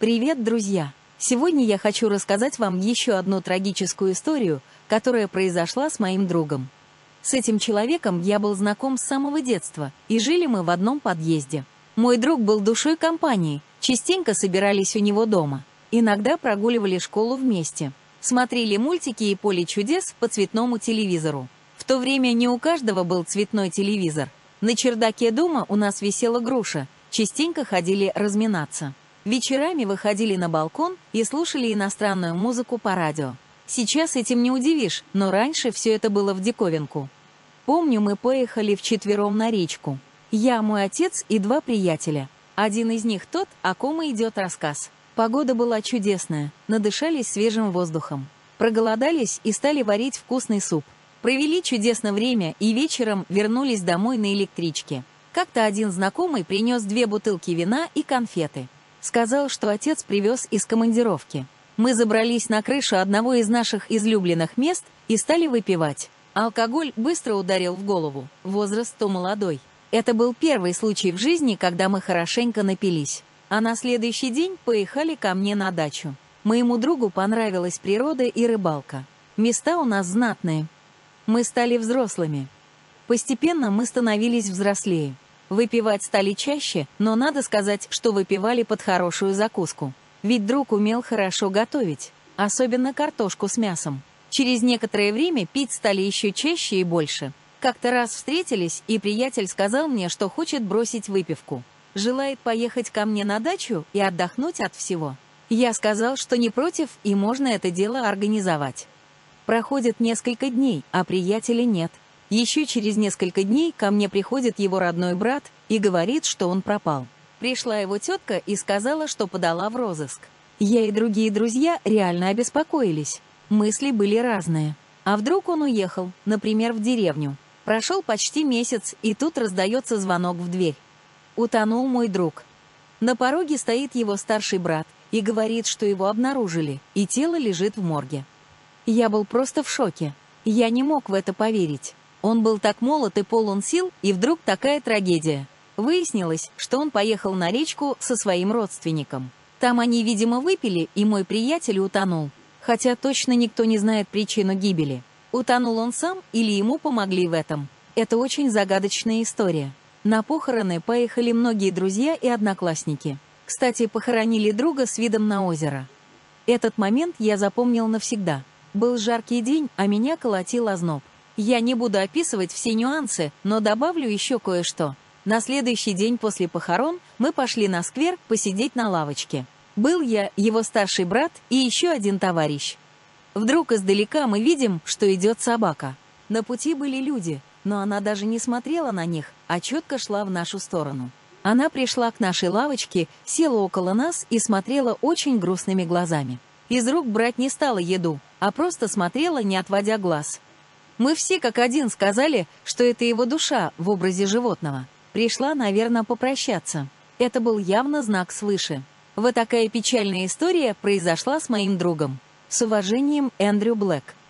Привет, друзья! Сегодня я хочу рассказать вам еще одну трагическую историю, которая произошла с моим другом. С этим человеком я был знаком с самого детства, и жили мы в одном подъезде. Мой друг был душой компании, частенько собирались у него дома. Иногда прогуливали школу вместе. Смотрели мультики и «Поле чудес» по цветному телевизору. В то время не у каждого был цветной телевизор. На чердаке дома у нас висела груша, частенько ходили разминаться. Вечерами выходили на балкон и слушали иностранную музыку по радио. Сейчас этим не удивишь, но раньше все это было в диковинку. Помню, мы поехали вчетвером на речку. Я, мой отец и два приятеля. Один из них тот, о ком и идет рассказ. Погода была чудесная, надышались свежим воздухом. Проголодались и стали варить вкусный суп. Провели чудесное время и вечером вернулись домой на электричке. Как-то один знакомый принес 2 бутылки вина и конфеты. Сказал, что отец привез из командировки. Мы забрались на крышу одного из наших излюбленных мест и стали выпивать. Алкоголь быстро ударил в голову, возраст то молодой. Это был первый случай в жизни, когда мы хорошенько напились. А на следующий день поехали ко мне на дачу. Моему другу понравилась природа и рыбалка. Места у нас знатные. Мы стали взрослыми. Постепенно мы становились взрослее. Выпивать стали чаще, но надо сказать, что выпивали под хорошую закуску. Ведь друг умел хорошо готовить, особенно картошку с мясом. Через некоторое время пить стали еще чаще и больше. Как-то раз встретились, и приятель сказал мне, что хочет бросить выпивку. Желает поехать ко мне на дачу и отдохнуть от всего. Я сказал, что не против, и можно это дело организовать. Проходит несколько дней, а приятеля нет. Еще через несколько дней ко мне приходит его родной брат и говорит, что он пропал. Пришла его тетка и сказала, что подала в розыск. Я и другие друзья реально обеспокоились. Мысли были разные. А вдруг он уехал, например, в деревню? Прошел почти месяц, и тут раздается звонок в дверь. Утонул мой друг. На пороге стоит его старший брат и говорит, что его обнаружили, и тело лежит в морге. Я был просто в шоке. Я не мог в это поверить. Он был так молод и полон сил, и вдруг такая трагедия. Выяснилось, что он поехал на речку со своим родственником. Там они, видимо, выпили, и мой приятель утонул. Хотя точно никто не знает причину гибели. Утонул он сам или ему помогли в этом? Это очень загадочная история. На похороны поехали многие друзья и одноклассники. Кстати, похоронили друга с видом на озеро. Этот момент я запомнил навсегда. Был жаркий день, а меня колотил озноб. Я не буду описывать все нюансы, но добавлю еще кое-что. На следующий день после похорон мы пошли на сквер посидеть на лавочке. Был я, его старший брат и еще один товарищ. Вдруг издалека мы видим, что идет собака. На пути были люди, но она даже не смотрела на них, а четко шла в нашу сторону. Она пришла к нашей лавочке, села около нас и смотрела очень грустными глазами. Из рук брать не стала еду, а просто смотрела, не отводя глаз. Мы все как один сказали, что это его душа в образе животного. Пришла, наверное, попрощаться. Это был явно знак свыше. Вот такая печальная история произошла с моим другом. С уважением, Эндрю Блэк.